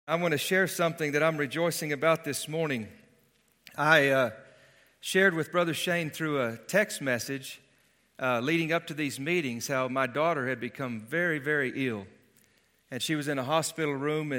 I want to share something that I'm rejoicing about this morning. I shared with Brother Shane through a text message leading up to these meetings how my daughter had become very, very ill. And she was in a hospital room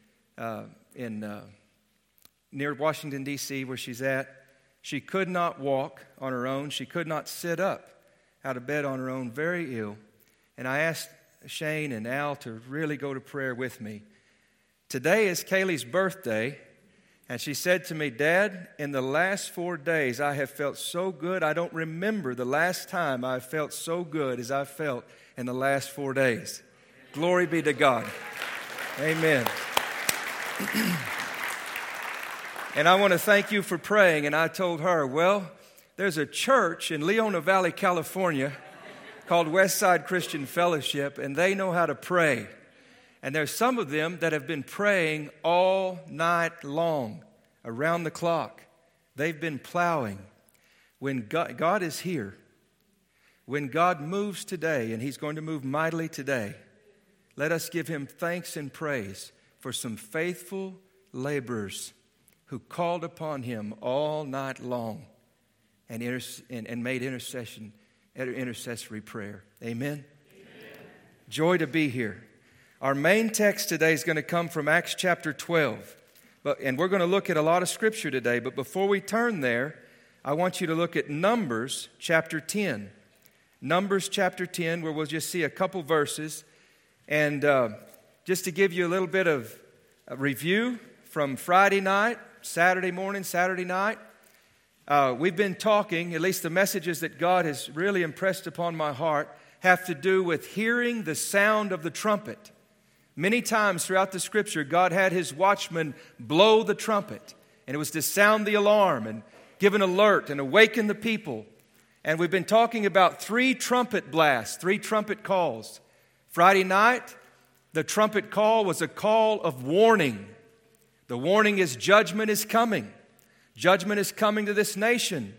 near Washington, D.C., where she's at. She could not walk on her own. She could not sit up out of bed on her own, very ill. And I asked Shane and Al to really go to prayer with me. Today is Kaylee's birthday, and she said to me, "Dad, in the last 4 days, I have felt so good. I don't remember the last time I felt so good as I felt in the last 4 days." Glory be to God. Amen. And I want to thank you for praying. And I told her, well, there's a church in Leona Valley, California called Westside Christian Fellowship, and they know how to pray. And there's some of them that have been praying all night long, around the clock. They've been plowing. When God is here, when God moves today, and He's going to move mightily today, let us give Him thanks and praise for some faithful laborers who called upon Him all night long and made intercessory prayer. Amen? Amen. Joy to be here. Our main text today is going to come from Acts chapter 12. And we're going to look at a lot of Scripture today. But before we turn there, I want you to look at Numbers chapter 10. Numbers chapter 10, where we'll just see a couple verses. And just to give you a little bit of a review from Friday night, Saturday morning, Saturday night, we've been talking, at least the messages that God has really impressed upon my heart, have to do with hearing the sound of the trumpet. Many times throughout the Scripture, God had His watchmen blow the trumpet, and it was to sound the alarm and give an alert and awaken the people. And we've been talking about 3 trumpet blasts, 3 trumpet calls. Friday night, the trumpet call was a call of warning. The warning is judgment is coming. Judgment is coming to this nation.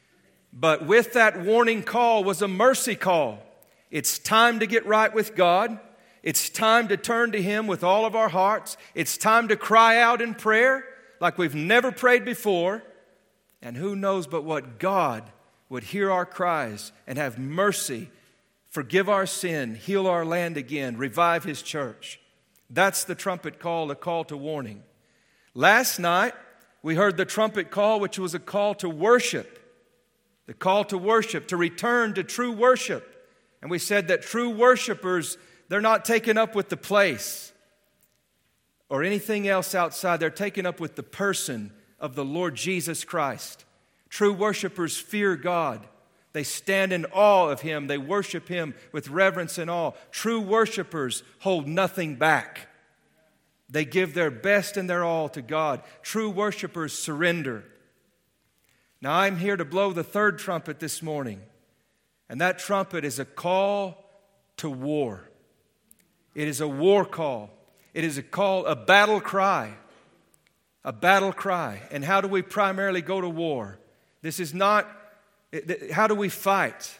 But with that warning call was a mercy call. It's time to get right with God. It's time to turn to Him with all of our hearts. It's time to cry out in prayer like we've never prayed before. And who knows but what God would hear our cries and have mercy, forgive our sin, heal our land again, revive His church. That's the trumpet call, the call to warning. Last night, we heard the trumpet call, which was a call to worship. The call to worship, to return to true worship. And we said that true worshipers, they're not taken up with the place or anything else outside. They're taken up with the person of the Lord Jesus Christ. True worshipers fear God. They stand in awe of Him. They worship Him with reverence and awe. True worshipers hold nothing back. They give their best and their all to God. True worshipers surrender. Now I'm here to blow the 3rd trumpet this morning. And that trumpet is a call to war. It is a war call. It is a call, a battle cry. A battle cry. And how do we primarily go to war? This is not, how do we fight?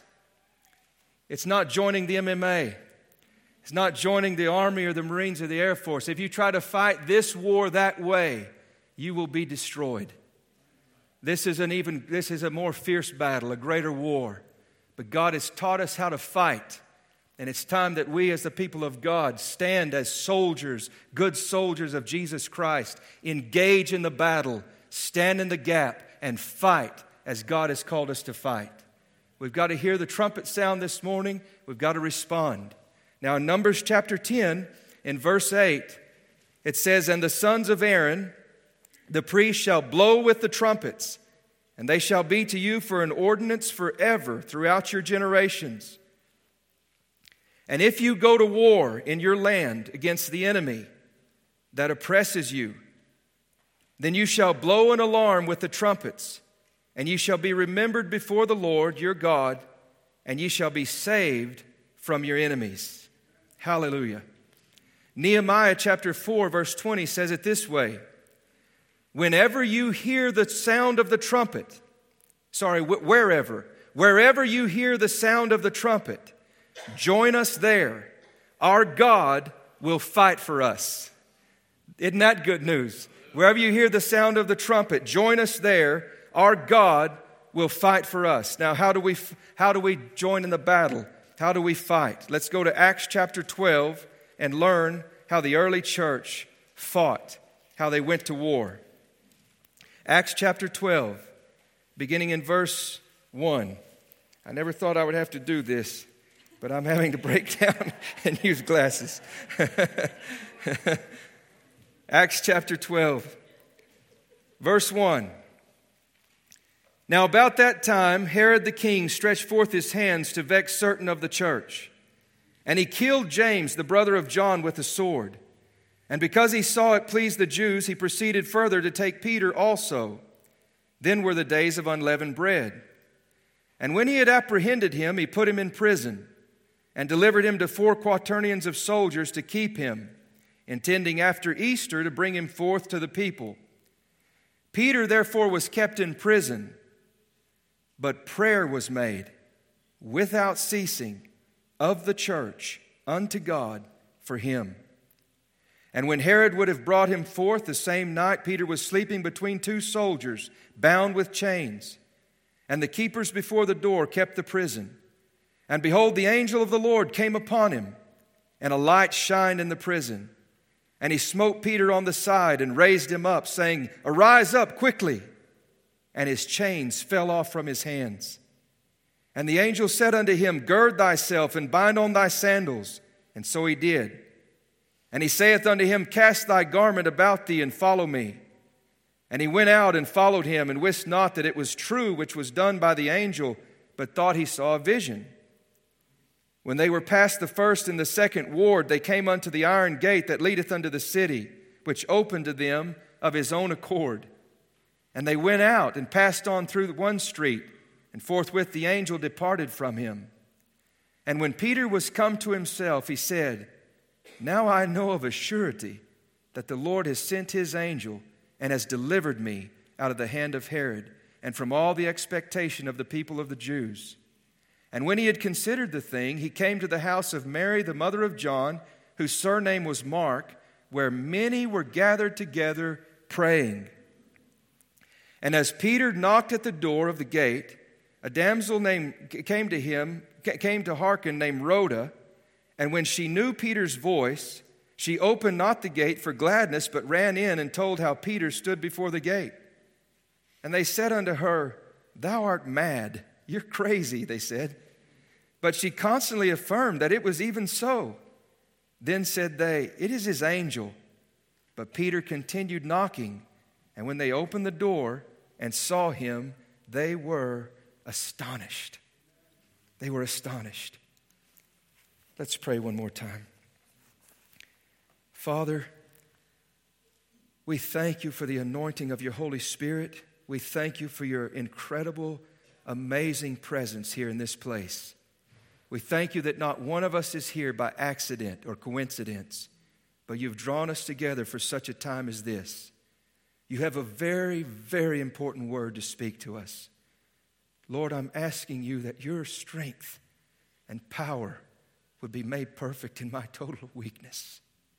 It's not joining the MMA. It's not joining the Army or the Marines or the Air Force. If you try to fight this war that way, you will be destroyed. This is a more fierce battle, a greater war. But God has taught us how to fight. And it's time that we as the people of God stand as soldiers, good soldiers of Jesus Christ, engage in the battle, stand in the gap, and fight as God has called us to fight. We've got to hear the trumpet sound this morning. We've got to respond. Now in Numbers chapter 10, in verse 8, it says, "And the sons of Aaron, the priest, shall blow with the trumpets, and they shall be to you for an ordinance forever throughout your generations. And if you go to war in your land against the enemy that oppresses you, then you shall blow an alarm with the trumpets, and ye shall be remembered before the Lord your God, and ye shall be saved from your enemies." Hallelujah. Nehemiah chapter 4 verse 20 says it this way: "Whenever you hear the sound of the trumpet," wherever you hear the sound of the trumpet, join us there. Our God will fight for us. Isn't that good news? Wherever you hear the sound of the trumpet, join us there. Our God will fight for us. Now, how do we join in the battle? How do we fight? Let's go to Acts chapter 12 and learn how the early church fought, how they went to war. Acts chapter 12, beginning in verse 1. I never thought I would have to do this, but I'm having to break down and use glasses. Acts chapter 12, verse 1. Now about that time, Herod the king stretched forth his hands to vex certain of the church. And he killed James, the brother of John, with a sword. And because he saw it pleased the Jews, he proceeded further to take Peter also. Then were the days of unleavened bread. And when he had apprehended him, he put him in prison and delivered him to 4 quaternions of soldiers to keep him, intending after Easter to bring him forth to the people. Peter therefore was kept in prison, but prayer was made without ceasing of the church unto God for him. And when Herod would have brought him forth the same night, Peter was sleeping between 2 soldiers, bound with chains. And the keepers before the door kept the prison. And behold, the angel of the Lord came upon him, and a light shined in the prison. And he smote Peter on the side and raised him up, saying, Arise up quickly. And his chains fell off from his hands. And the angel said unto him, Gird thyself and bind on thy sandals. And so he did. And he saith unto him, Cast thy garment about thee and follow me. And he went out and followed him, and wist not that it was true which was done by the angel, but thought he saw a vision. When they were past the first and the second ward, they came unto the iron gate that leadeth unto the city, which opened to them of his own accord. And they went out and passed on through one street, and forthwith the angel departed from him. And when Peter was come to himself, he said, Now I know of a surety that the Lord has sent his angel and has delivered me out of the hand of Herod and from all the expectation of the people of the Jews. And when he had considered the thing, he came to the house of Mary, the mother of John, whose surname was Mark, where many were gathered together praying. And as Peter knocked at the door of the gate, a damsel came to hearken, named Rhoda. And when she knew Peter's voice, she opened not the gate for gladness, but ran in and told how Peter stood before the gate. And they said unto her, Thou art mad. You're crazy, they said. But she constantly affirmed that it was even so. Then said they, It is his angel. But Peter continued knocking. And when they opened the door and saw him, they were astonished. They were astonished. Let's pray one more time. Father, we thank you for the anointing of your Holy Spirit. We thank you for your incredible, amazing presence here in this place. We thank you that not one of us is here by accident or coincidence, but you've drawn us together for such a time as this. You have a very, very important word to speak to us. Lord, I'm asking you that your strength and power would be made perfect in my total weakness,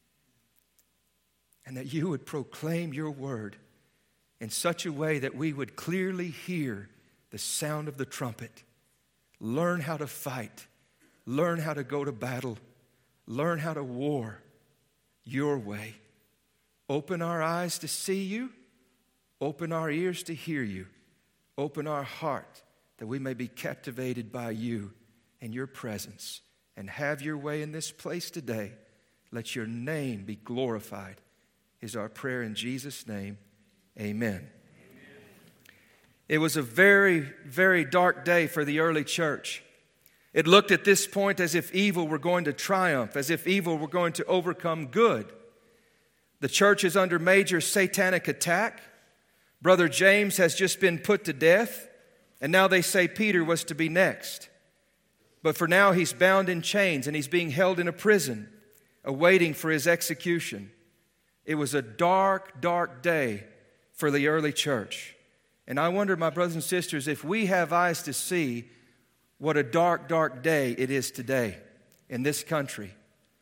and that you would proclaim your word in such a way that we would clearly hear the sound of the trumpet, learn how to fight, learn how to go to battle, learn how to war your way. Open our eyes to see you, open our ears to hear you, open our heart that we may be captivated by you and your presence, and have your way in this place today. Let your name be glorified, is our prayer in Jesus' name. Amen. It was a very, very dark day for the early church. It looked at this point as if evil were going to triumph, as if evil were going to overcome good. The church is under major satanic attack. Brother James has just been put to death, and now they say Peter was to be next. But for now, he's bound in chains and he's being held in a prison, awaiting for his execution. It was a dark, dark day for the early church. And I wonder, my brothers and sisters, if we have eyes to see what a dark, dark day it is today in this country.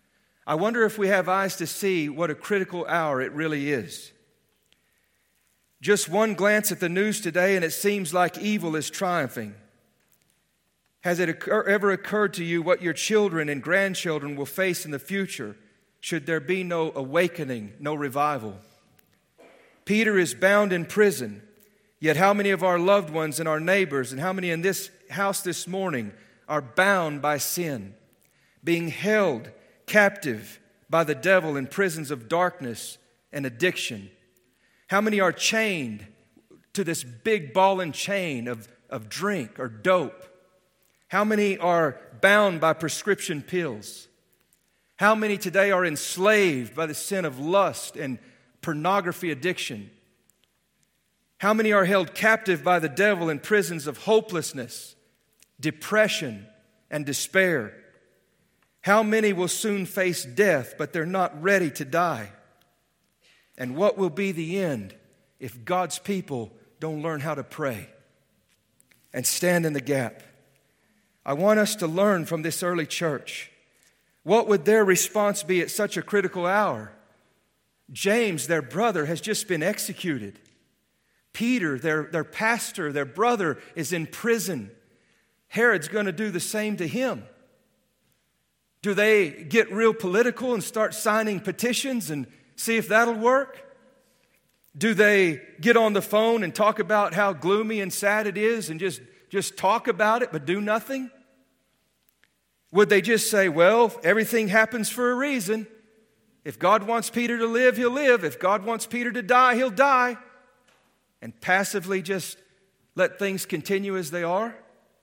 I wonder if we have eyes to see what a critical hour it really is. Just one glance at the news today and it seems like evil is triumphing. Has it ever occurred to you what your children and grandchildren will face in the future should there be no awakening, no revival? Peter is bound in prison, yet how many of our loved ones and our neighbors and how many in this house this morning are bound by sin, being held captive by the devil in prisons of darkness and addiction? How many are chained to this big ball and chain of drink or dope? How many are bound by prescription pills? How many today are enslaved by the sin of lust and pornography addiction? How many are held captive by the devil in prisons of hopelessness, depression, and despair? How many will soon face death, but they're not ready to die? And what will be the end if God's people don't learn how to pray and stand in the gap? I want us to learn from this early church. What would their response be at such a critical hour? James, their brother, has just been executed. Peter, their pastor, their brother, is in prison. Herod's going to do the same to him. Do they get real political and start signing petitions and see if that'll work? Do they get on the phone and talk about how gloomy and sad it is and just talk about it but do nothing? Would they just say, well, everything happens for a reason. If God wants Peter to live, he'll live. If God wants Peter to die, he'll die. And passively just let things continue as they are?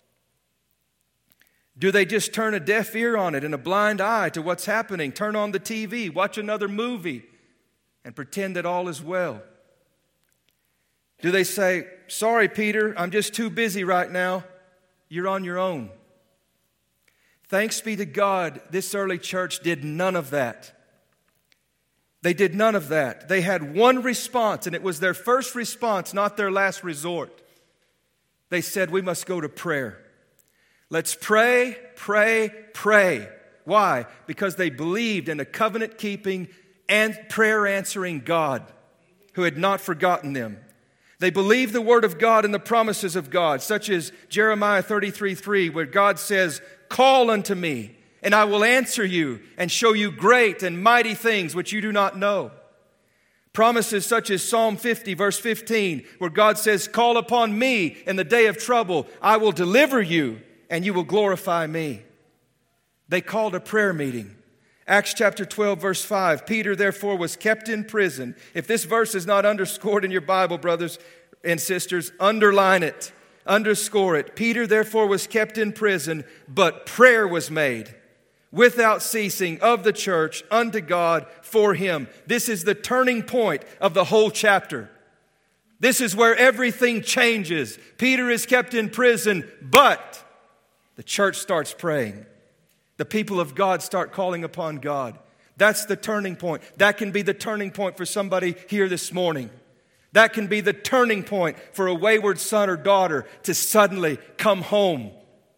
Do they just turn a deaf ear on it and a blind eye to what's happening? Turn on the TV, watch another movie, and pretend that all is well? Do they say, sorry, Peter, I'm just too busy right now. You're on your own. Thanks be to God, this early church did none of that. They did none of that. They had one response, and it was their first response, not their last resort. They said, we must go to prayer. Let's pray, pray, pray. Why? Because they believed in a covenant-keeping and prayer-answering God who had not forgotten them. They believed the word of God and the promises of God, such as Jeremiah 33:3, where God says, call unto me, and I will answer you and show you great and mighty things which you do not know. Promises such as Psalm 50, verse 15, where God says, call upon me in the day of trouble. I will deliver you, and you will glorify me. They called a prayer meeting. Acts chapter 12, verse 5, Peter therefore was kept in prison. If this verse is not underscored in your Bible, brothers and sisters, underline it, underscore it. Peter therefore was kept in prison, but prayer was made without ceasing of the church unto God for him. This is the turning point of the whole chapter. This is where everything changes. Peter is kept in prison, but the church starts praying. The people of God start calling upon God. That's the turning point. That can be the turning point for somebody here this morning. That can be the turning point for a wayward son or daughter to suddenly come home,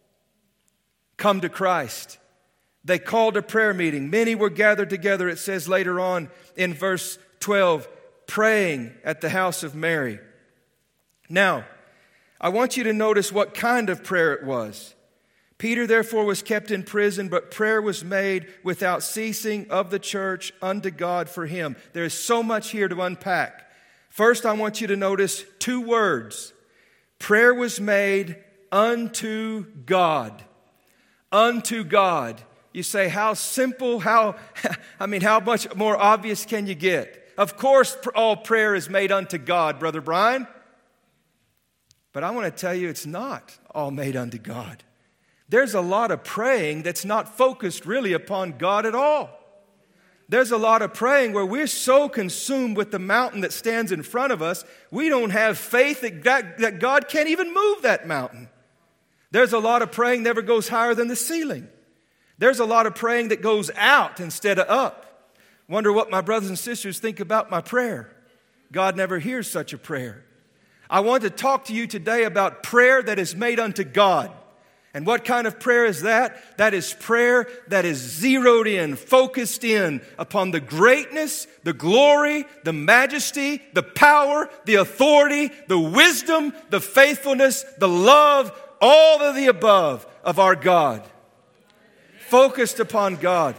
come to Christ. They called a prayer meeting. Many were gathered together, it says later on in verse 12, praying at the house of Mary. Now, I want you to notice what kind of prayer it was. Peter therefore was kept in prison, but prayer was made without ceasing of the church unto God for him. There is so much here to unpack. First, I want you to notice two words. Prayer was made unto God. Unto God. You say, how simple, how much more obvious can you get? Of course, all prayer is made unto God, Brother Brian. But I want to tell you, it's not all made unto God. There's a lot of praying that's not focused really upon God at all. There's a lot of praying where we're so consumed with the mountain that stands in front of us, we don't have faith that God can't even move that mountain. There's a lot of praying that never goes higher than the ceiling. There's a lot of praying that goes out instead of up. Wonder what my brothers and sisters think about my prayer. God never hears such a prayer. I want to talk to you today about prayer that is made unto God. And what kind of prayer is that? That is prayer that is zeroed in, focused in upon the greatness, the glory, the majesty, the power, the authority, the wisdom, the faithfulness, the love, all of the above of our God. Focused upon God.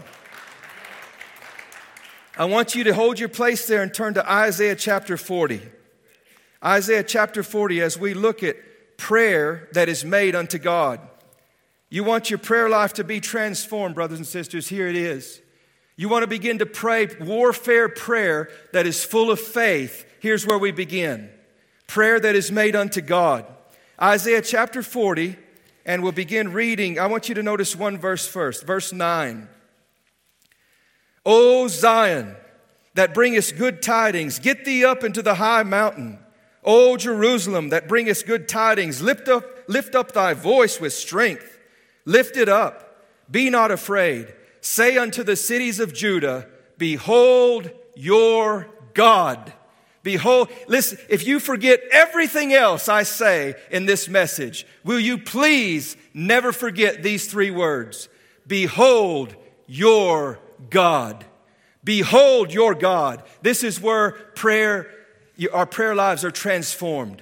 I want you to hold your place there and turn to Isaiah chapter 40. Isaiah chapter 40, as we look at prayer that is made unto God. You want your prayer life to be transformed, brothers and sisters, here it is. You want to begin to pray warfare prayer that is full of faith. Here's where we begin. Prayer that is made unto God. Isaiah chapter 40, and we'll begin reading. I want you to notice one verse first, verse 9. O Zion, that bringest good tidings, get thee up into the high mountain. O Jerusalem, that bringest good tidings, lift up thy voice with strength. Lift it up, be not afraid. Say unto the cities of Judah, behold your God. Behold, listen, if you forget everything else I say in this message, will you please never forget these three words? Behold your God. Behold your God. This is where our prayer lives are transformed.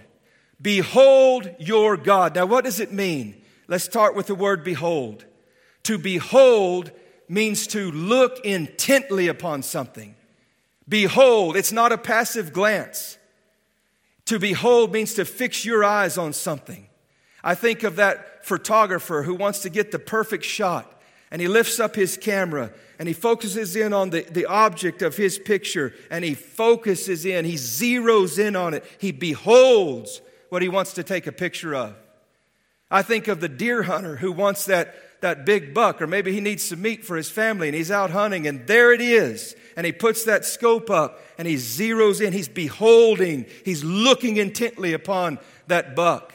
Behold your God. Now, what does it mean? Let's start with the word behold. To behold means to look intently upon something. Behold, it's not a passive glance. To behold means to fix your eyes on something. I think of that photographer who wants to get the perfect shot, and he lifts up his camera and he focuses in on the object of his picture, and he focuses in, he zeroes in on it. He beholds what he wants to take a picture of. I think of the deer hunter who wants that big buck, or maybe he needs some meat for his family and he's out hunting, and there it is. And he puts that scope up and he zeroes in. He's beholding. He's looking intently upon that buck.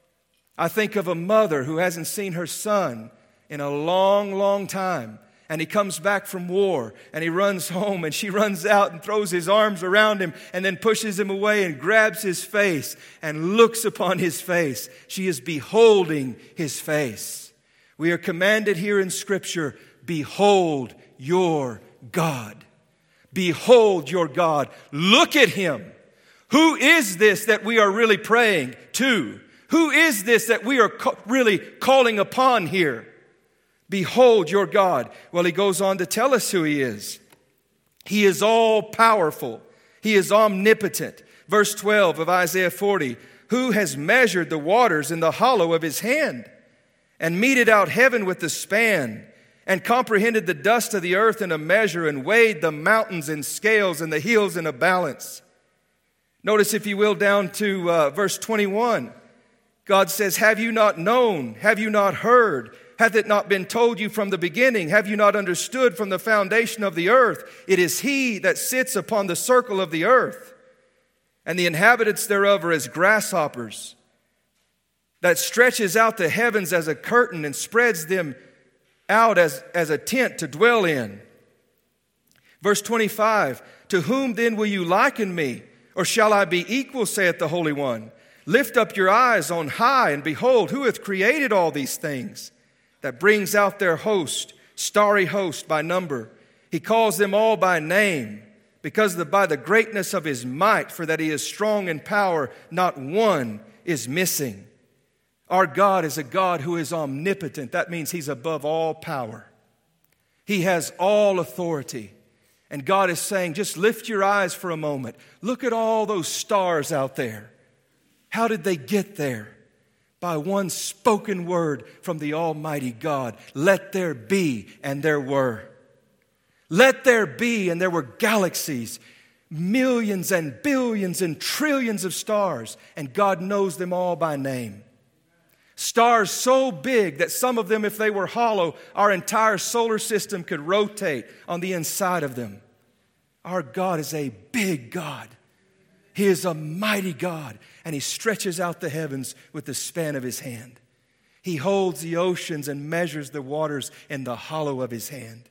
I think of a mother who hasn't seen her son in a long, long time. And he comes back from war and he runs home, and she runs out and throws his arms around him and then pushes him away and grabs his face and looks upon his face. She is beholding his face. We are commanded here in Scripture, behold your God. Behold your God. Look at Him. Who is this that we are really praying to? Who is this that we are really calling upon here? Behold your God. Well, he goes on to tell us who He is. He is all powerful. He is omnipotent. Verse 12 of Isaiah 40. Who has measured the waters in the hollow of His hand, and meted out heaven with the span, and comprehended the dust of the earth in a measure, and weighed the mountains in scales and the hills in a balance? Notice, if you will, down to verse 21. God says, have you not known? Have you not heard? Hath it not been told you from the beginning? Have you not understood from the foundation of the earth? It is He that sits upon the circle of the earth, and the inhabitants thereof are as grasshoppers, that stretches out the heavens as a curtain and spreads them out as a tent to dwell in. Verse 25, to whom then will you liken me? Or shall I be equal, saith the Holy One? Lift up your eyes on high, and behold, who hath created all these things? That brings out their host, starry host by number. He calls them all by name, because by the greatness of His might, for that He is strong in power, not one is missing. Our God is a God who is omnipotent. That means He's above all power. He has all authority. And God is saying, just lift your eyes for a moment. Look at all those stars out there. How did they get there? By one spoken word from the Almighty God. Let there be, and there were. Let there be, and there were galaxies, millions and billions and trillions of stars, and God knows them all by name. Stars so big that some of them, if they were hollow, our entire solar system could rotate on the inside of them. Our God is a big God. He is a mighty God, and He stretches out the heavens with the span of His hand. He holds the oceans and measures the waters in the hollow of His hand.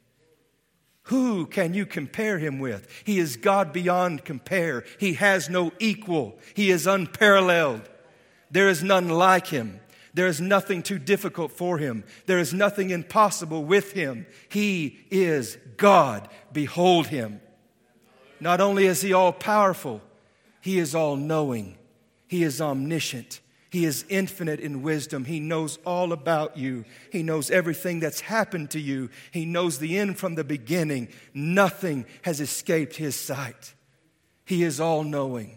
Who can you compare Him with? He is God beyond compare. He has no equal. He is unparalleled. There is none like Him. There is nothing too difficult for him. There is nothing impossible with him. He is God. Behold him. Not only is he all-powerful, he is all-knowing. He is omniscient. He is infinite in wisdom. He knows all about you. He knows everything that's happened to you. He knows the end from the beginning. Nothing has escaped his sight. He is all-knowing.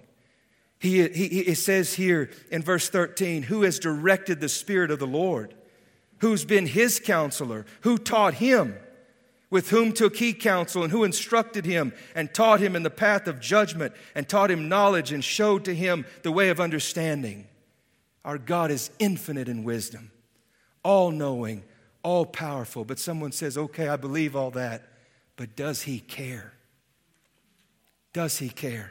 It says here in verse 13, who has directed the Spirit of the Lord? Who's been his counselor? Who taught him? With whom took he counsel, and who instructed him and taught him in the path of judgment and taught him knowledge and showed to him the way of understanding? Our God is infinite in wisdom, all-knowing, all-powerful. But someone says, okay, I believe all that, but does he care? Does he care?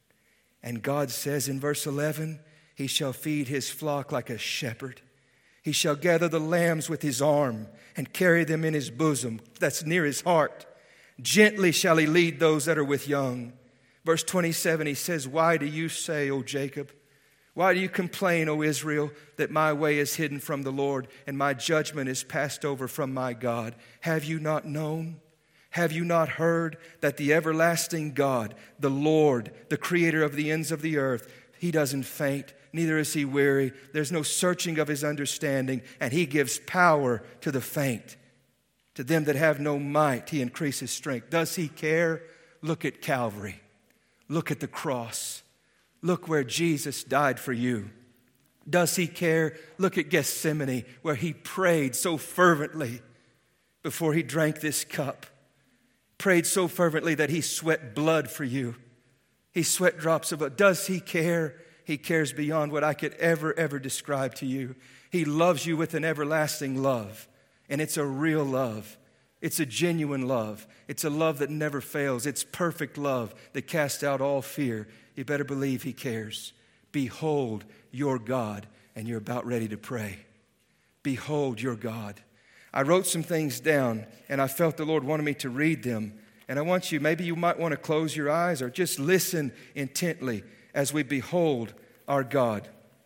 And God says in verse 11, he shall feed his flock like a shepherd. He shall gather the lambs with his arm and carry them in his bosom. That's near his heart. Gently shall he lead those that are with young. Verse 27, he says, why do you say, O Jacob? Why do you complain, O Israel, that my way is hidden from the Lord and my judgment is passed over from my God? Have you not known? Have you not heard that the everlasting God, the Lord, the creator of the ends of the earth, he doesn't faint, neither is he weary. There's no searching of his understanding, and he gives power to the faint. To them that have no might, he increases strength. Does he care? Look at Calvary. Look at the cross. Look where Jesus died for you. Does he care? Look at Gethsemane, where he prayed so fervently before he drank this cup. Prayed so fervently that he sweat blood for you. He sweat drops of blood. Does he care? He cares beyond what I could ever describe to you. He loves you with an everlasting love. And it's a real love. It's a genuine love. It's a love that never fails. It's perfect love that casts out all fear. You better believe he cares. Behold your God. And you're about ready to pray. Behold your God. I wrote some things down, and I felt the Lord wanted me to read them. And I want you, maybe you might want to close your eyes or just listen intently as we behold our God.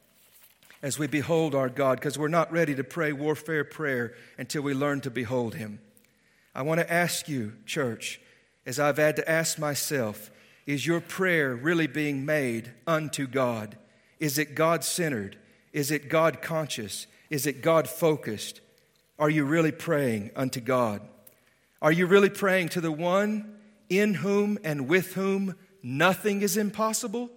As we behold our God, because we're not ready to pray warfare prayer until we learn to behold him. I want to ask you, church, as I've had to ask myself, is your prayer really being made unto God? Is it God-centered? Is it God-conscious? Is it God-focused? Are you really praying unto God? Are you really praying to the one in whom and with whom nothing is impossible?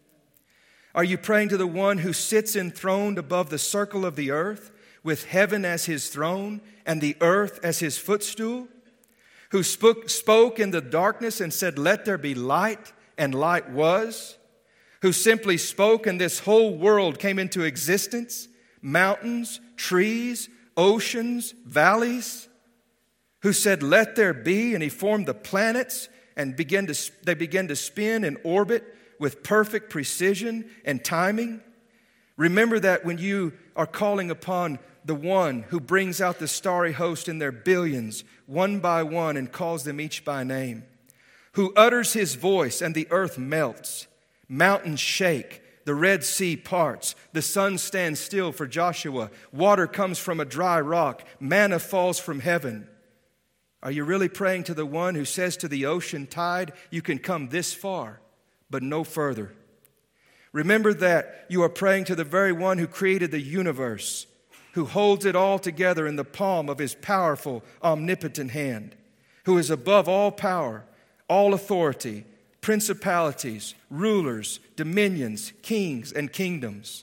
Are you praying to the one who sits enthroned above the circle of the earth, with heaven as his throne and the earth as his footstool? Who spoke in the darkness and said, let there be light, and light was? Who simply spoke and this whole world came into existence? Mountains, trees, oceans, valleys, who said, let there be, and he formed the planets, and they began to spin in orbit with perfect precision and timing. Remember that when you are calling upon the one who brings out the starry host in their billions, one by one, and calls them each by name, who utters his voice and the earth melts, mountains shake, the Red Sea parts. The sun stands still for Joshua. Water comes from a dry rock. Manna falls from heaven. Are you really praying to the one who says to the ocean tide, you can come this far, but no further? Remember that you are praying to the very one who created the universe, who holds it all together in the palm of his powerful, omnipotent hand, who is above all power, all authority, principalities, rulers, dominions, kings, and kingdoms.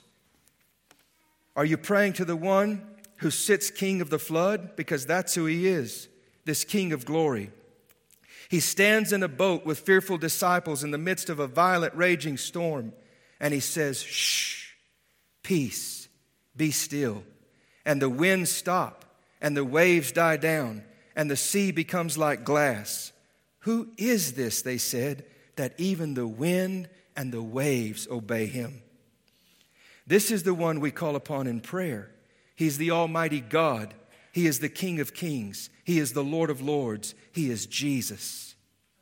Are you praying to the one who sits king of the flood? Because that's who he is, this king of glory. He stands in a boat with fearful disciples in the midst of a violent raging storm, and he says, shh, peace, be still. And the winds stop, and the waves die down, and the sea becomes like glass. Who is this, they said, that even the wind and the waves obey him? This is the one we call upon in prayer. He's the Almighty God. He is the King of kings. He is the Lord of lords. He is Jesus.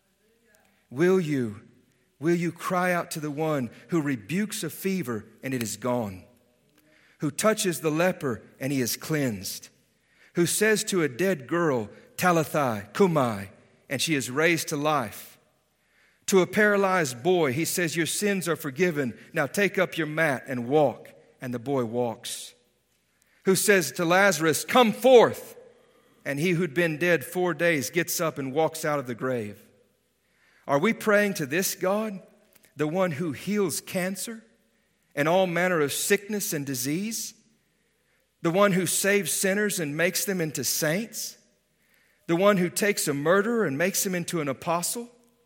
Will you cry out to the one who rebukes a fever and it is gone? who touches the leper and he is cleansed, who says to a dead girl, Talitha cumi, and she is raised to life. To a paralyzed boy, he says, your sins are forgiven. Now take up your mat and walk. And the boy walks. Who says to Lazarus, come forth. And he who'd been dead 4 days gets up and walks out of the grave. Are we praying to this God, the one who heals cancer and all manner of sickness and disease? The one who saves sinners and makes them into saints? The one who takes a murderer and makes him into an apostle?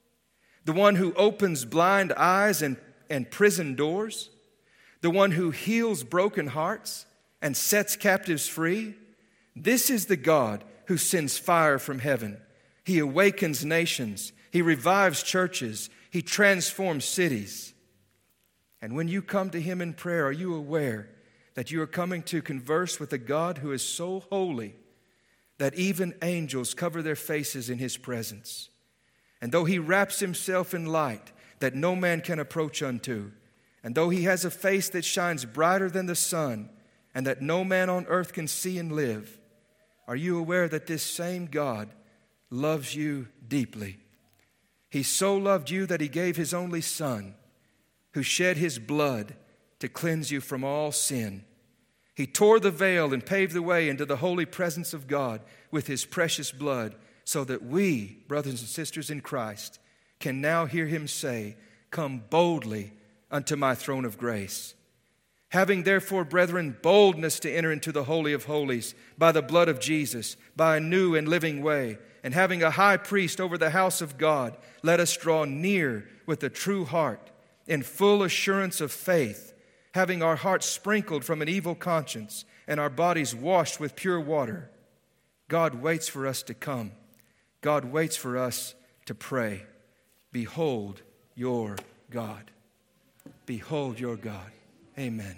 The one who opens blind eyes and prison doors? The one who heals broken hearts and sets captives free? This is the God who sends fire from heaven. He awakens nations. He revives churches. He transforms cities. And when you come to him in prayer, are you aware that you are coming to converse with a God who is so holy that even angels cover their faces in his presence? And though he wraps himself in light that no man can approach unto, and though he has a face that shines brighter than the sun, and that no man on earth can see and live, are you aware that this same God loves you deeply? He so loved you that he gave his only Son, who shed his blood to cleanse you from all sin. He tore the veil and paved the way into the holy presence of God with his precious blood, so that we, brothers and sisters in Christ, can now hear him say, come boldly unto my throne of grace. Having therefore, brethren, boldness to enter into the Holy of Holies by the blood of Jesus, by a new and living way, and having a high priest over the house of God, let us draw near with a true heart, in full assurance of faith, having our hearts sprinkled from an evil conscience and our bodies washed with pure water. God waits for us to come. God waits for us to pray. Behold your God. Behold your God. Amen.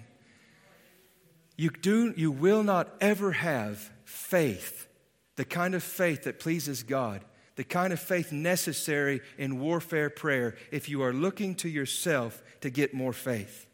You will not ever have faith, the kind of faith that pleases God, the kind of faith necessary in warfare prayer, if you are looking to yourself to get more faith.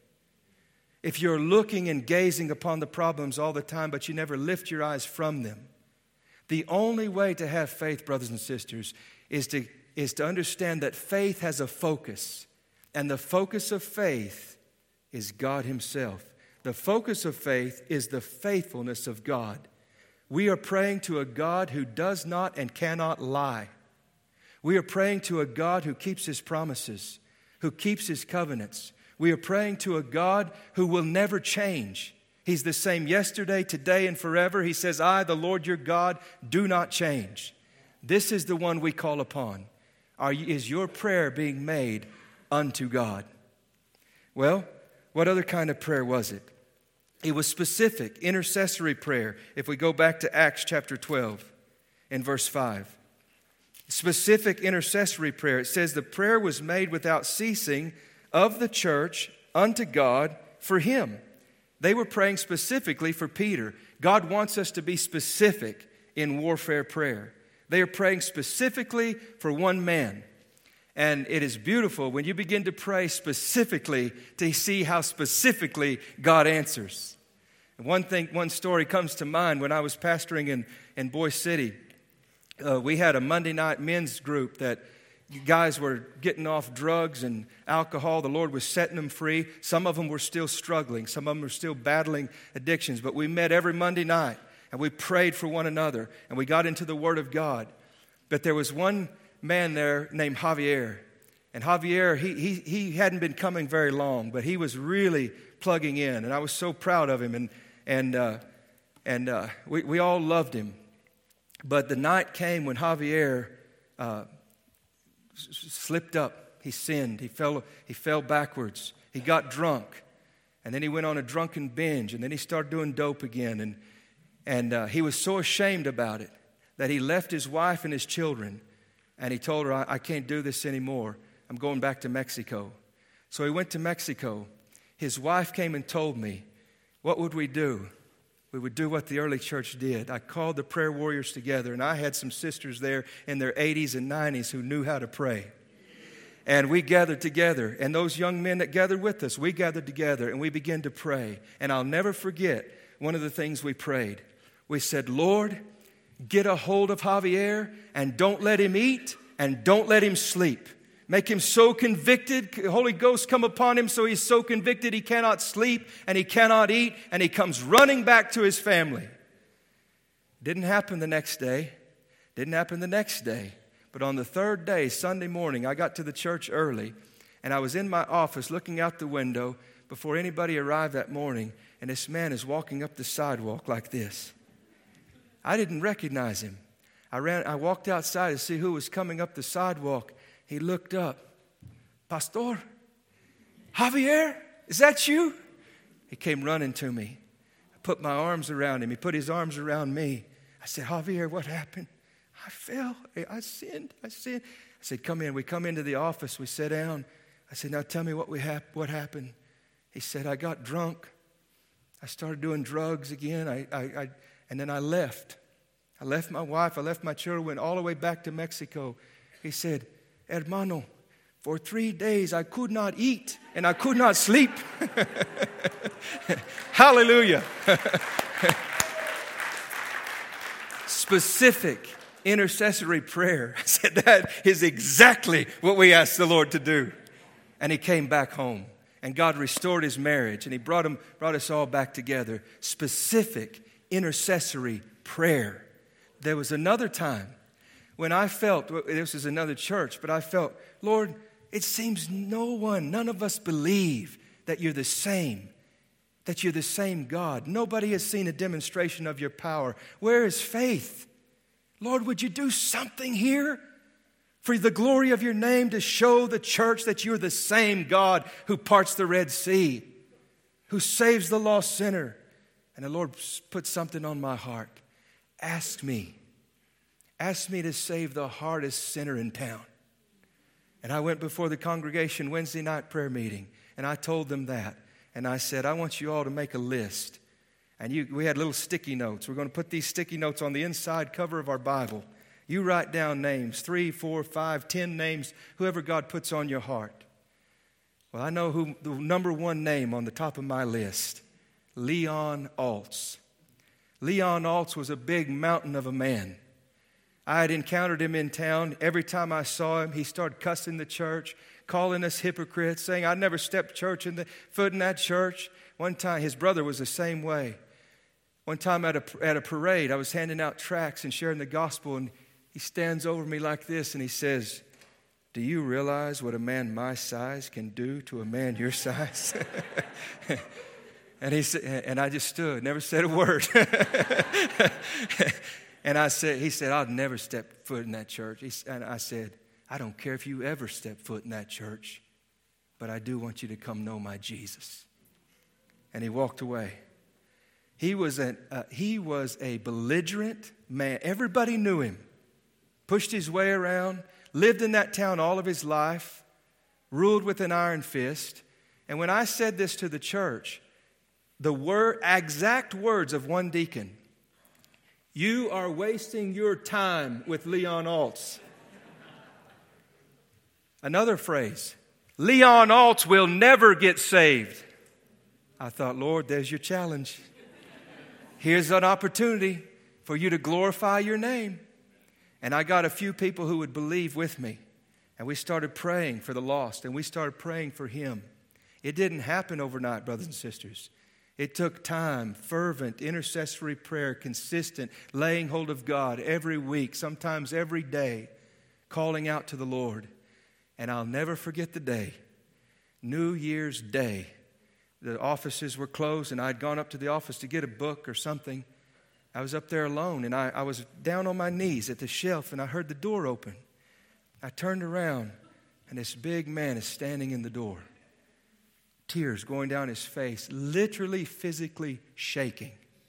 If you're looking and gazing upon the problems all the time, but you never lift your eyes from them. The only way to have faith, brothers and sisters, is to understand that faith has a focus. And the focus of faith is God himself. The focus of faith is the faithfulness of God. We are praying to a God who does not and cannot lie. We are praying to a God who keeps his promises, who keeps his covenants. We are praying to a God who will never change. He's the same yesterday, today, and forever. He says, I, the Lord your God, do not change. This is the one we call upon. Is your prayer being made unto God? Well, what other kind of prayer was it? It was specific, intercessory prayer. If we go back to Acts chapter 12 and verse 5. Specific intercessory prayer. It says the prayer was made without ceasing of the church unto God for him. They were praying specifically for Peter. God wants us to be specific in warfare prayer. They are praying specifically for one man. And it is beautiful when you begin to pray specifically to see how specifically God answers. And one story comes to mind when I was pastoring in Boise City. We had a Monday night men's group that guys were getting off drugs and alcohol. The Lord was setting them free. Some of them were still struggling. Some of them were still battling addictions. But we met every Monday night and we prayed for one another and we got into the Word of God. But there was one man there named Javier. And Javier, he hadn't been coming very long, but he was really plugging in. And I was so proud of him. And we all loved him. But the night came when Javier slipped up. He sinned. He fell backwards. He got drunk. And then he went on a drunken binge. And then he started doing dope again. And he was so ashamed about it that he left his wife and his children. And he told her, I can't do this anymore. I'm going back to Mexico. So he went to Mexico. His wife came and told me, what would we do? We would do what the early church did. I called the prayer warriors together, and I had some sisters there in their 80s and 90s who knew how to pray. And we gathered together. And those young men that gathered with us, we gathered together and we began to pray. And I'll never forget one of the things we prayed. We said, Lord, get a hold of Javier and don't let him eat and don't let him sleep. Make him so convicted, Holy Ghost come upon him so he's so convicted he cannot sleep and he cannot eat and he comes running back to his family. Didn't happen the next day. Didn't happen the next day. But on the third day, Sunday morning, I got to the church early and I was in my office looking out the window before anybody arrived that morning, and this man is walking up the sidewalk like this. I didn't recognize him. I walked outside to see who was coming up the sidewalk. He looked up. Pastor, Javier, is that you? He came running to me. I put my arms around him. He put his arms around me. I said, Javier, what happened? I fell. I sinned. I said, come in. We come into the office. We sat down. I said, now tell me what happened. He said, I got drunk. I started doing drugs again. And then I left. I left my wife. I left my children. Went all the way back to Mexico. He said, Hermano, for 3 days I could not eat and I could not sleep. Hallelujah. Specific intercessory prayer. I said, that is exactly what we asked the Lord to do. And he came back home. And God restored his marriage. And he brought us all back together. Specific intercessory prayer. There was another time when I felt, this is another church, but I felt, Lord, it seems none of us believe that you're the same God. Nobody has seen a demonstration of your power. Where is faith? Lord, would you do something here for the glory of your name to show the church that you're the same God who parts the Red Sea, who saves the lost sinner? And the Lord put something on my heart. Ask me to save the hardest sinner in town. And I went before the congregation Wednesday night prayer meeting, and I told them that. And I said, I want you all to make a list. And we had little sticky notes. We're going to put these sticky notes on the inside cover of our Bible. You write down names, 3, 4, 5, 10 names, whoever God puts on your heart. Well, I know who the number one name on the top of my list, Leon Altz. Leon Altz was a big mountain of a man. I had encountered him in town. Every time I saw him, he started cussing the church, calling us hypocrites, saying I'd never stepped foot in that church. One time, his brother was the same way. One time at a parade, I was handing out tracts and sharing the gospel, and he stands over me like this, and he says, do you realize what a man my size can do to a man your size? And I just stood, never said a word. And he said, I'll never step foot in that church. And I said, I don't care if you ever step foot in that church, but I do want you to come know my Jesus. And he walked away. He was a belligerent man. Everybody knew him. Pushed his way around, lived in that town all of his life, ruled with an iron fist. And when I said this to the church, the exact words of one deacon, you are wasting your time with Leon Altz. Another phrase, Leon Altz will never get saved. I thought, Lord, there's your challenge. Here's an opportunity for you to glorify your name. And I got a few people who would believe with me. And we started praying for the lost, and we started praying for him. It didn't happen overnight, brothers and sisters. It took time, fervent, intercessory prayer, consistent, laying hold of God every week, sometimes every day, calling out to the Lord. And I'll never forget the day, New Year's Day. The offices were closed, and I'd gone up to the office to get a book or something. I was up there alone, and I was down on my knees at the shelf, and I heard the door open. I turned around, and this big man is standing in the door. Tears going down his face, literally, physically shaking.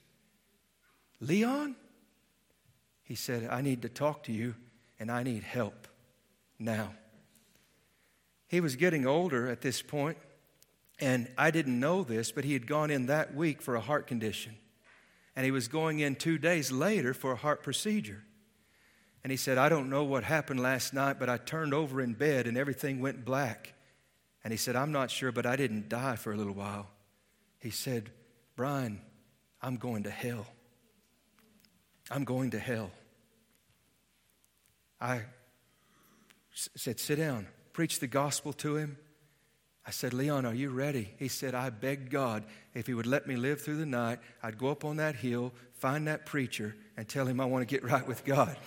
Leon? He said, I need to talk to you, and I need help now. He was getting older at this point, and I didn't know this, but he had gone in that week for a heart condition. And he was going in 2 days later for a heart procedure. And he said, I don't know what happened last night, but I turned over in bed and everything went black. And he said, I'm not sure, but I didn't die for a little while. He said, Brian, I'm going to hell. I'm going to hell. I said, sit down. Preached the gospel to him. I said, Leon, are you ready? He said, I begged God if he would let me live through the night, I'd go up on that hill, find that preacher, and tell him I want to get right with God.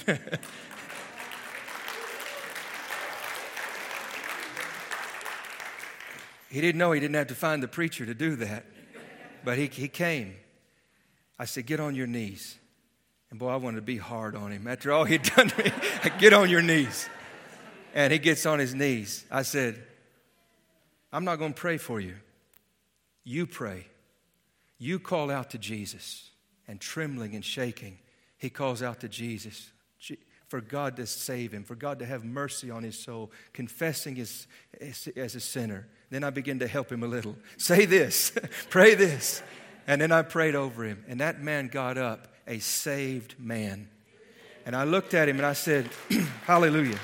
He didn't know he didn't have to find the preacher to do that. But he came. I said, get on your knees. And boy, I wanted to be hard on him. After all he'd done to me, get on your knees. And he gets on his knees. I said, I'm not going to pray for you. You pray. You call out to Jesus. And trembling and shaking, he calls out to Jesus for God to save him, for God to have mercy on his soul, confessing as a sinner. Then I began to help him a little. Say this, pray this. And then I prayed over him. And that man got up, a saved man. And I looked at him and I said, hallelujah.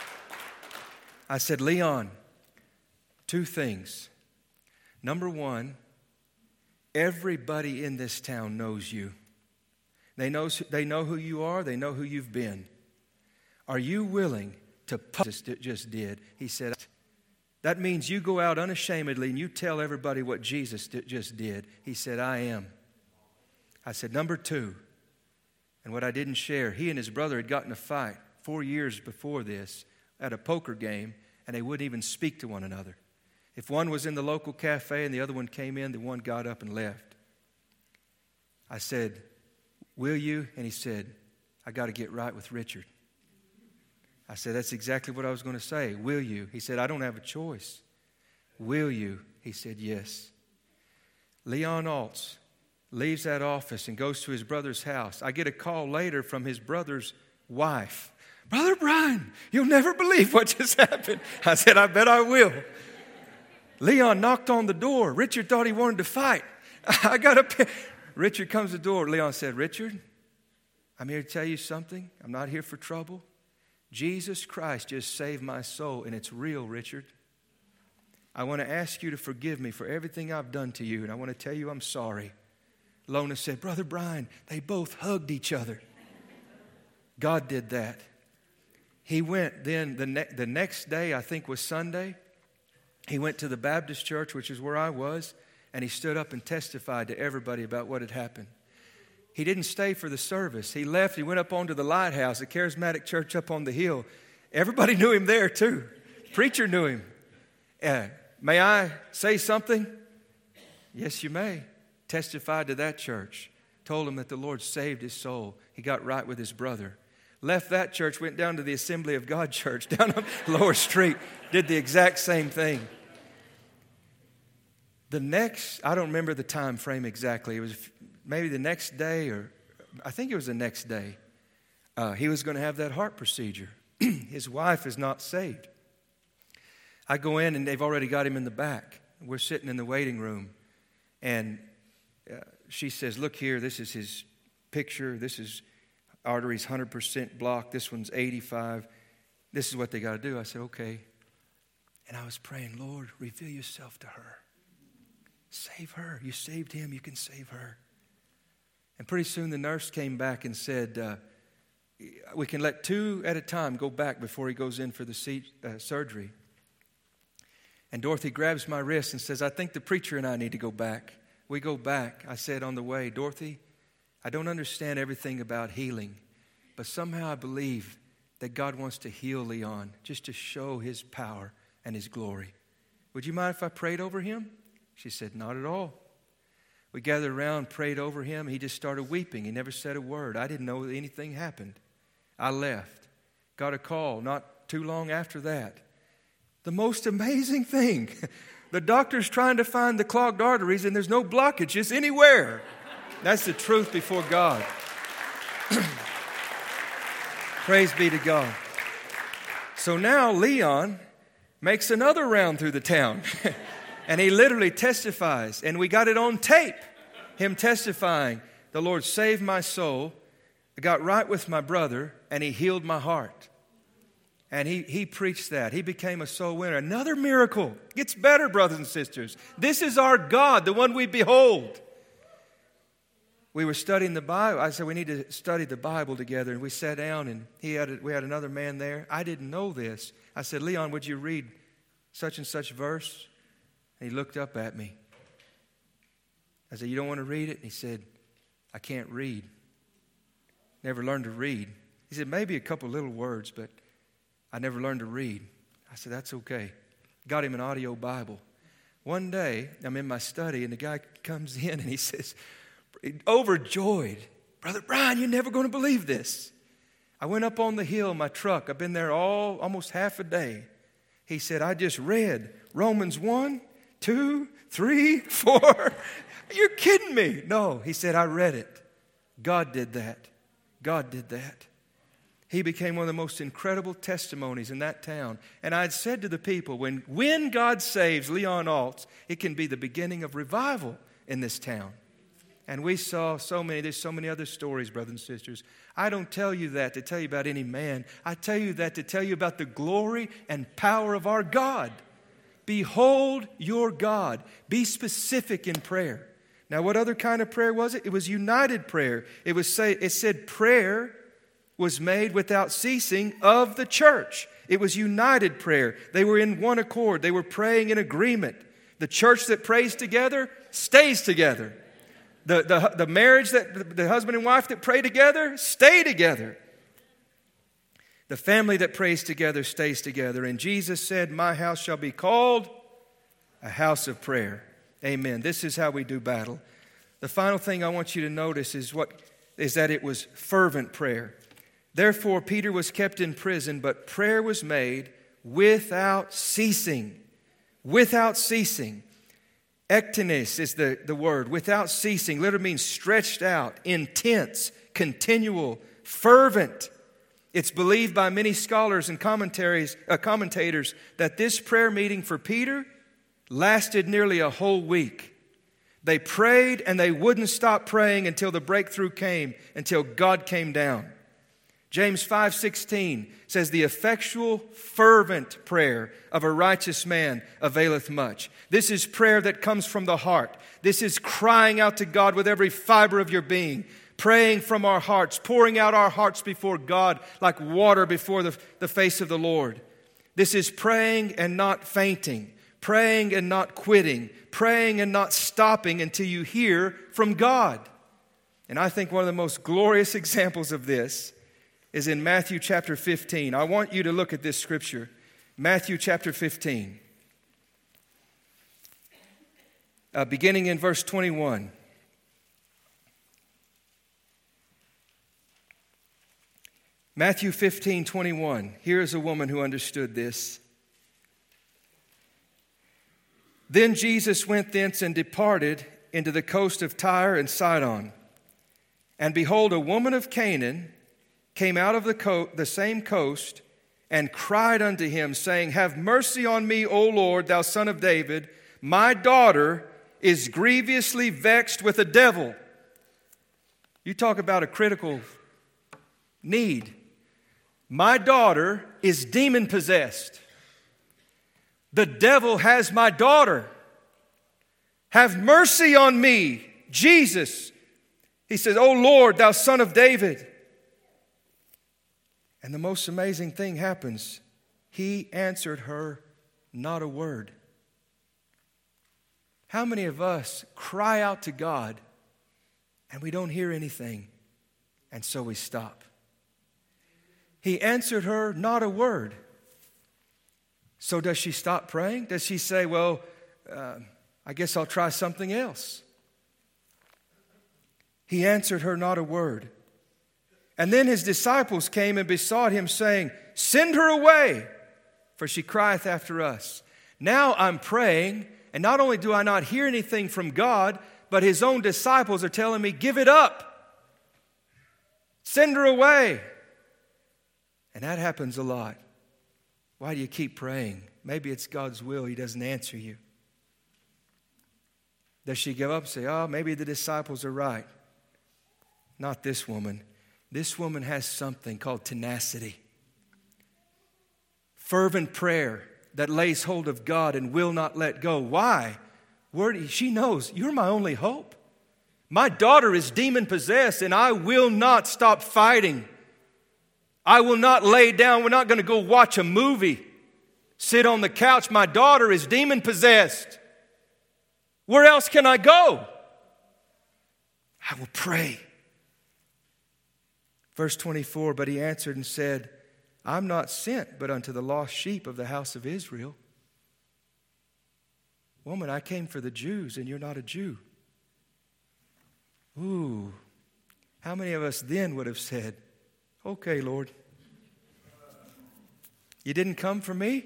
I said, Leon, two things. Number one, everybody in this town knows you. They know who you are. They know who you've been. Are you willing to just did? He said, that means you go out unashamedly and you tell everybody what Jesus just did. He said, I am. I said, number two, and what I didn't share, he and his brother had gotten a fight 4 years before this at a poker game, and they wouldn't even speak to one another. If one was in the local cafe and the other one came in, the one got up and left. I said, will you? And he said, I got to get right with Richard. I said, that's exactly what I was going to say. Will you? He said, I don't have a choice. Will you? He said, yes. Leon Altz leaves that office and goes to his brother's house. I get a call later from his brother's wife. Brother Brian, you'll never believe what just happened. I said, I bet I will. Leon knocked on the door. Richard thought he wanted to fight. Richard comes to the door. Leon said, Richard, I'm here to tell you something. I'm not here for trouble. Jesus Christ just saved my soul, and it's real, Richard. I want to ask you to forgive me for everything I've done to you, and I want to tell you I'm sorry. Lona said, Brother Brian, they both hugged each other. God did that. He went then the next day, I think was Sunday, he went to the Baptist church, which is where I was, and he stood up and testified to everybody about what had happened. He didn't stay for the service. He left. He went up onto the lighthouse, a charismatic church up on the hill. Everybody knew him there too. Preacher knew him. May I say something? Yes, you may. Testified to that church. Told him that the Lord saved his soul. He got right with his brother. Left that church, went down to the Assembly of God church down on Lower Street. Did the exact same thing. I don't remember the time frame exactly. It was maybe the next day, or I think it was the next day. He was going to have that heart procedure. His wife is not saved. I go in and they've already got him in the back. We're sitting in the waiting room. And she says, look here, this is his picture. This is arteries 100% blocked. This one's 85. This is what they got to do. I said, okay. And I was praying, Lord, reveal yourself to her. Save her. You saved him. You can save her. And pretty soon the nurse came back and said, we can let 2 at a time go back before he goes in for the surgery. And Dorothy grabs my wrist and says, I think the preacher and I need to go back. We go back. I said on the way, Dorothy, I don't understand everything about healing, but somehow I believe that God wants to heal Leon just to show his power and his glory. Would you mind if I prayed over him? She said, not at all. We gathered around, prayed over him. He just started weeping. He never said a word. I didn't know that anything happened. I left. Got a call not too long after that. The most amazing thing, the doctor's trying to find the clogged arteries and there's no blockages anywhere. That's the truth before God. Praise be to God. So now Leon makes another round through the town. And he literally testifies. And we got it on tape. Him testifying, the Lord saved my soul. I got right with my brother. and he healed my heart. And he preached that. He became a soul winner. Another miracle. Gets better, brothers and sisters. This is our God, the one we behold. We were studying the Bible. I said, we need to study the Bible together. And we sat down, and we had another man there. I didn't know this. I said, Leon, would you read such and such verse? And he looked up at me. I said, you don't want to read it? And he said, I can't read. Never learned to read. He said, maybe a couple little words, but I never learned to read. I said, that's okay. Got him an audio Bible. One day, I'm in my study, and the guy comes in, and he says, overjoyed, Brother Brian, you're never going to believe this. I went up on the hill in my truck. I've been there almost half a day. He said, I just read Romans 1, 2, 3, 4. You're kidding me. No, he said, I read it. God did that. God did that. He became one of the most incredible testimonies in that town. And I had said to the people, when God saves Leon Alts, it can be the beginning of revival in this town. And we saw there's so many other stories, brothers and sisters. I don't tell you that to tell you about any man. I tell you that to tell you about the glory and power of our God. Behold your God. Be specific in prayer. Now, what other kind of prayer was it? It was united prayer. It said prayer was made without ceasing of the church. It was united prayer. They were in one accord. They were praying in agreement. The church that prays together stays together. The marriage, the husband and wife that pray together stay together. The family that prays together stays together. And Jesus said, my house shall be called a house of prayer. Amen. This is how we do battle. The final thing I want you to notice is that it was fervent prayer. Therefore, Peter was kept in prison, but prayer was made without ceasing. Without ceasing. Ektenes is the word. Without ceasing. Literally means stretched out, intense, continual, fervent. It's believed by many scholars and commentators that this prayer meeting for Peter lasted nearly a whole week. They prayed and they wouldn't stop praying until the breakthrough came, until God came down. James 5:16 says, the effectual, fervent prayer of a righteous man availeth much. This is prayer that comes from the heart. This is crying out to God with every fiber of your being, praying from our hearts, pouring out our hearts before God like water before the face of the Lord. This is praying and not fainting, praying and not quitting, praying and not stopping until you hear from God. And I think one of the most glorious examples of this is in Matthew chapter 15. I want you to look at this scripture. Matthew chapter 15. Beginning in verse 21. Matthew 15:21. Here is a woman who understood this. Then Jesus went thence and departed into the coast of Tyre and Sidon. And behold, a woman of Canaan came out of the same coast and cried unto him, saying, have mercy on me, O Lord, thou son of David. My daughter is grievously vexed with a devil. You talk about a critical need. My daughter is demon possessed. The devil has my daughter. Have mercy on me, Jesus. He says, O Lord, thou son of David. And the most amazing thing happens. He answered her not a word. How many of us cry out to God and we don't hear anything, and so we stop? He answered her not a word. So does she stop praying? Does she say, well, I guess I'll try something else? He answered her not a word. And then his disciples came and besought him, saying, send her away, for she crieth after us. Now I'm praying, and not only do I not hear anything from God, but his own disciples are telling me, give it up. Send her away. And that happens a lot. Why do you keep praying? Maybe it's God's will. He doesn't answer you. Does she give up and say, maybe the disciples are right? Not this woman. This woman has something called tenacity. Fervent prayer that lays hold of God and will not let go. Why? She knows, you're my only hope. My daughter is demon-possessed, and I will not stop fighting. I will not lay down. We're not going to go watch a movie, sit on the couch. My daughter is demon-possessed. Where else can I go? I will pray. Verse 24, but he answered and said, I'm not sent but unto the lost sheep of the house of Israel. Woman, I came for the Jews, and you're not a Jew. Ooh, how many of us then would have said, okay, Lord, you didn't come for me?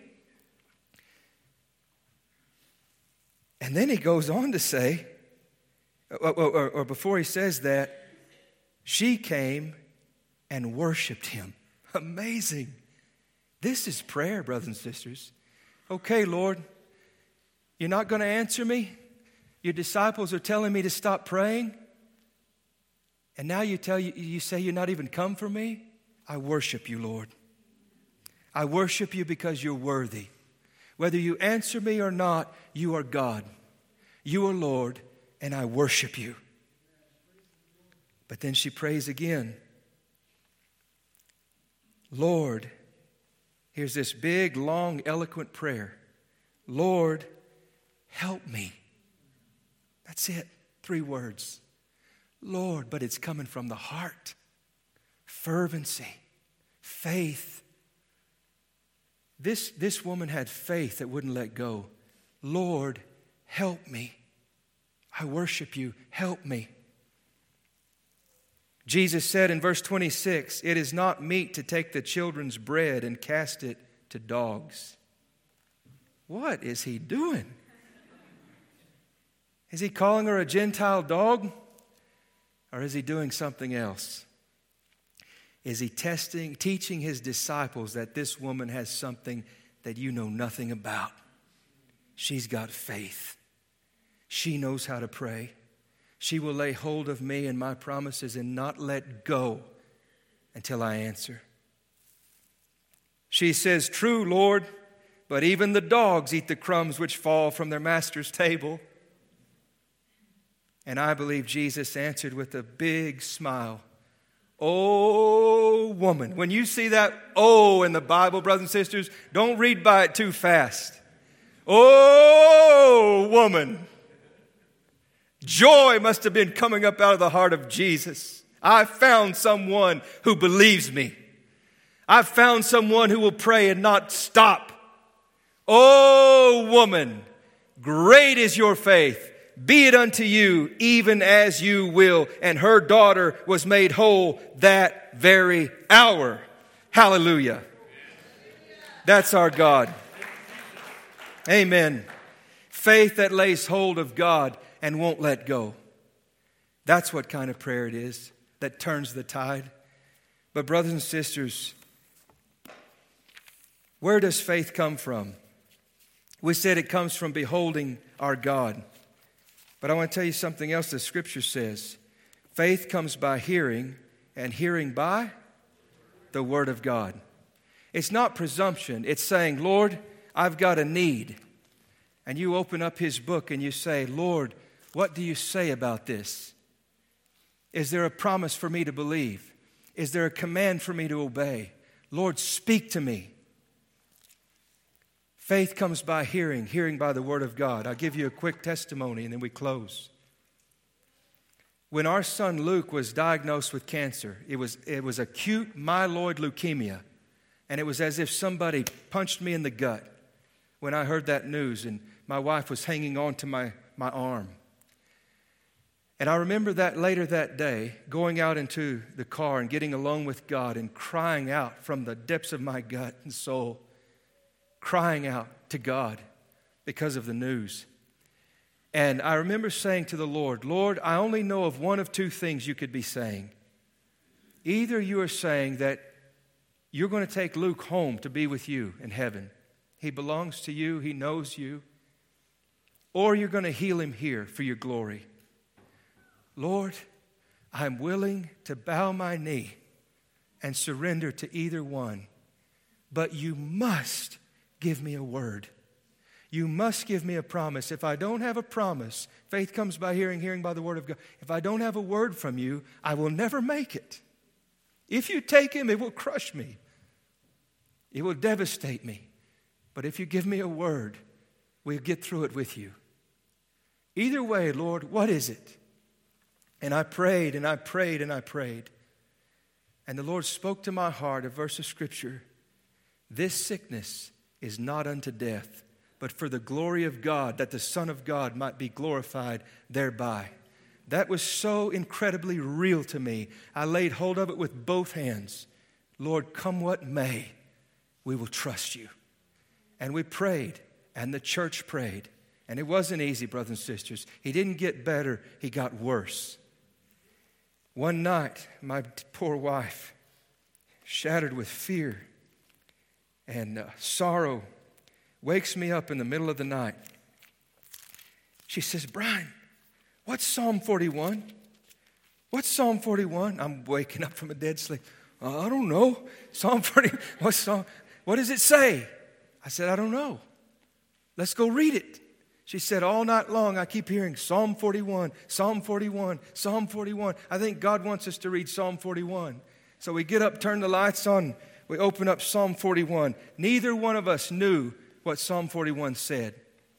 And then he goes on to say, or before he says that, she came and worshiped him. Amazing. This is prayer, brothers and sisters. Okay, Lord, you're not going to answer me? Your disciples are telling me to stop praying? And now you say you're not even come for me? I worship you, Lord. I worship you because you're worthy. Whether you answer me or not, you are God. You are Lord, and I worship you. But then she prays again. Lord, here's this big, long, eloquent prayer. Lord, help me. That's it. 3 words. Lord, but it's coming from the heart. Fervency, faith. This woman had faith that wouldn't let go. Lord, help me. I worship you. Help me. Jesus said in verse 26, it is not meet to take the children's bread and cast it to dogs. What is he doing? Is he calling her a Gentile dog? Or is he doing something else? Is he teaching his disciples that this woman has something that you know nothing about? She's got faith. She knows how to pray. She will lay hold of me and my promises and not let go until I answer. She says, true, Lord, but even the dogs eat the crumbs which fall from their master's table. And I believe Jesus answered with a big smile. Oh, woman. When you see that oh in the Bible, brothers and sisters, don't read by it too fast. Oh, woman. Joy must have been coming up out of the heart of Jesus. I found someone who believes me. I found someone who will pray and not stop. Oh, woman, great is your faith. Be it unto you even as you will. And her daughter was made whole that very hour. Hallelujah. That's our God. Amen. Faith that lays hold of God and won't let go. That's what kind of prayer it is that turns the tide. But brothers and sisters, where does faith come from? We said it comes from beholding our God. But I want to tell you something else the Scripture says. Faith comes by hearing, and hearing by the Word of God. It's not presumption. It's saying, Lord, I've got a need. And you open up His book and you say, Lord, what do you say about this? Is there a promise for me to believe? Is there a command for me to obey? Lord, speak to me. Faith comes by hearing, hearing by the Word of God. I'll give you a quick testimony and then we close. When our son Luke was diagnosed with cancer, it was acute myeloid leukemia. And it was as if somebody punched me in the gut when I heard that news. And my wife was hanging on to my arm. And I remember that later that day, going out into the car and getting alone with God and crying out from the depths of my gut and soul, crying out to God because of the news. And I remember saying to the Lord, Lord, I only know of one of 2 things you could be saying. Either you are saying that you're going to take Luke home to be with you in heaven. He belongs to you. He knows you. Or you're going to heal him here for your glory. Lord, I'm willing to bow my knee and surrender to either one. But you must give me a word. You must give me a promise. If I don't have a promise, faith comes by hearing, hearing by the word of God. If I don't have a word from you, I will never make it. If you take him, it will crush me. It will devastate me. But if you give me a word, we'll get through it with you. Either way, Lord, what is it? And I prayed and I prayed and I prayed. And the Lord spoke to my heart a verse of Scripture. This sickness is not unto death, but for the glory of God, that the Son of God might be glorified thereby. That was so incredibly real to me. I laid hold of it with both hands. Lord, come what may, we will trust you. And we prayed, and the church prayed. And it wasn't easy, brothers and sisters. He didn't get better, he got worse. One night, my poor wife, shattered with fear and sorrow, wakes me up in the middle of the night. She says, Brian, what's Psalm 41? What's Psalm 41? I'm waking up from a dead sleep. I don't know. Psalm 40, what does it say? I said, I don't know. Let's go read it. She said, all night long I keep hearing Psalm 41, Psalm 41, Psalm 41. I think God wants us to read Psalm 41. So we get up, turn the lights on, we open up Psalm 41. Neither one of us knew what Psalm 41 said.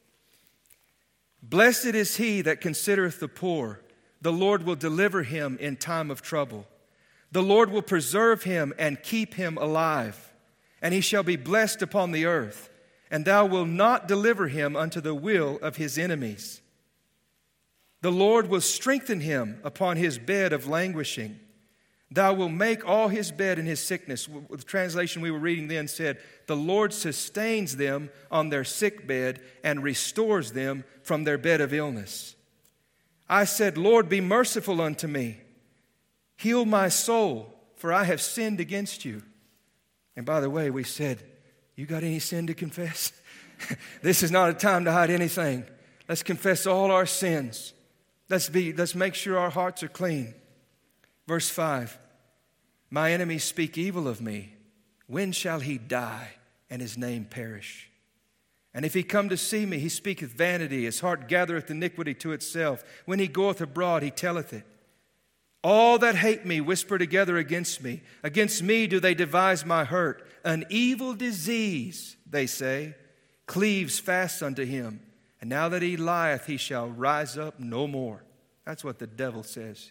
Blessed is he that considereth the poor. The Lord will deliver him in time of trouble. The Lord will preserve him and keep him alive. And he shall be blessed upon the earth. And thou wilt not deliver him unto the will of his enemies. The Lord will strengthen him upon his bed of languishing. Thou wilt make all his bed in his sickness. The translation we were reading then said, the Lord sustains them on their sick bed and restores them from their bed of illness. I said, Lord, be merciful unto me. Heal my soul, for I have sinned against you. And by the way, we said, you got any sin to confess? This is not a time to hide anything. Let's confess all our sins. Let's make sure our hearts are clean. Verse 5, my enemies speak evil of me. When shall he die and his name perish? And if he come to see me, he speaketh vanity. His heart gathereth iniquity to itself. When he goeth abroad, he telleth it. All that hate me whisper together against me. Against me do they devise my hurt. An evil disease, they say, cleaves fast unto him. And now that he lieth, he shall rise up no more. That's what the devil says.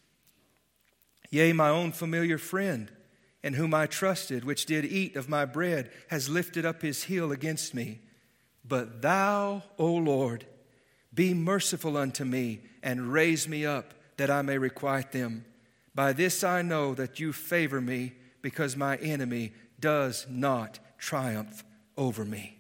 Yea, my own familiar friend, in whom I trusted, which did eat of my bread, has lifted up his heel against me. But thou, O Lord, be merciful unto me, and raise me up, that I may requite them. By this I know that you favor me, because my enemy does not triumph over me.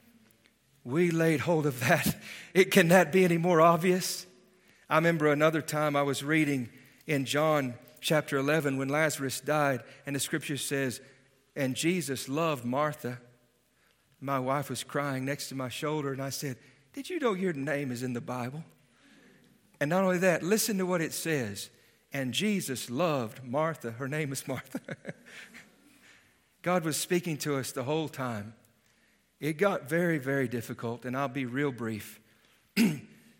We laid hold of that. Can that be any more obvious? I remember another time I was reading in John chapter 11 when Lazarus died, and the scripture says, and Jesus loved Martha. My wife was crying next to my shoulder, and I said, did you know your name is in the Bible? And not only that, listen to what it says. And Jesus loved Martha. Her name is Martha. God was speaking to us the whole time. It got very, very difficult, and I'll be real brief. We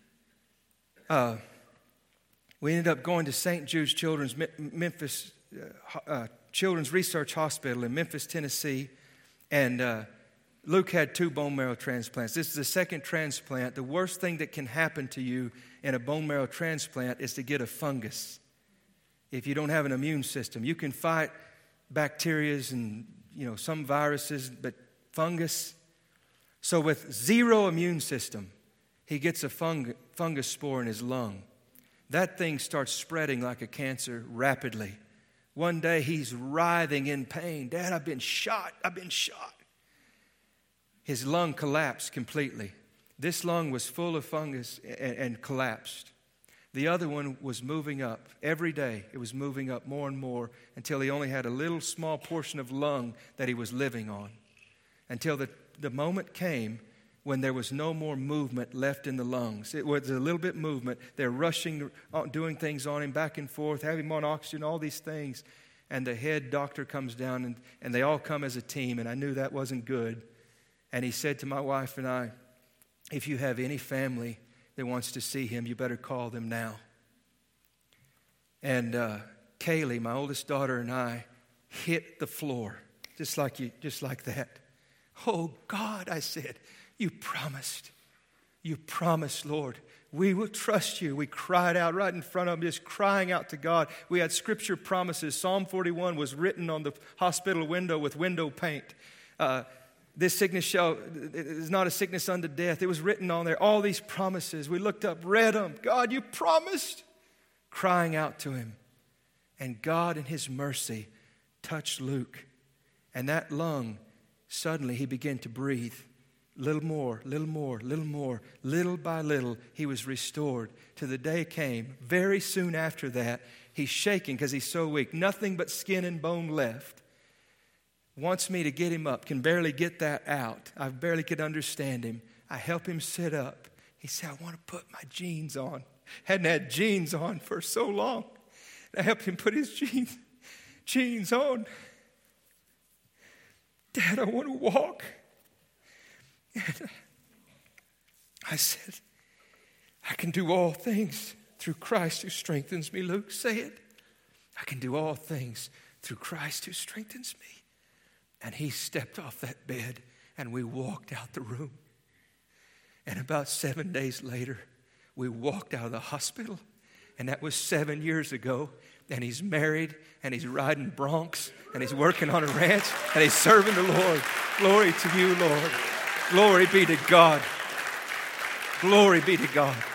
ended up going to St. Jude's Children's Memphis Children's Research Hospital in Memphis, Tennessee, and Luke had 2 bone marrow transplants. This is the second transplant. The worst thing that can happen to you in a bone marrow transplant is to get a fungus. If you don't have an immune system, you can fight bacteria and some viruses, but fungus. So with zero immune system, he gets a fungus spore in his lung. That thing starts spreading like a cancer rapidly. One day he's writhing in pain. Dad, I've been shot. His lung collapsed completely. This lung was full of fungus and collapsed. The other one was moving up. Every day it was moving up more and more until he only had a little small portion of lung that he was living on. Until the moment came when there was no more movement left in the lungs. It was a little bit movement. They're rushing, doing things on him back and forth, having him on oxygen, all these things. and the head doctor comes down, and they all come as a team, and I knew that wasn't good. And he said to my wife and I, if you have any family that wants to see him, you better call them now. And Kaylee, my oldest daughter, and I hit the floor, just like that. Oh, God, I said, you promised, Lord. We will trust you. We cried out right in front of him, just crying out to God. We had scripture promises. Psalm 41 was written on the hospital window with window paint. This sickness is not a sickness unto death. It was written on there. All these promises. We looked up, read them. God, you promised. Crying out to him. And God in his mercy touched Luke. And that lung, suddenly he began to breathe. Little more, little more, little more. Little by little, he was restored. Till the day came, very soon after that, he's shaking because he's so weak. Nothing but skin and bone left. Wants me to get him up, can barely get that out. I barely could understand him. I help him sit up. He said, I want to put my jeans on. Hadn't had jeans on for so long. I helped him put his jeans on. Dad, I want to walk. And I said, I can do all things through Christ who strengthens me. Luke, say it. I can do all things through Christ who strengthens me. And he stepped off that bed and we walked out the room. And about 7 days later, we walked out of the hospital. And that was 7 years ago. And he's married and he's riding broncs and he's working on a ranch and he's serving the Lord. Glory to you, Lord. Glory be to God. Glory be to God.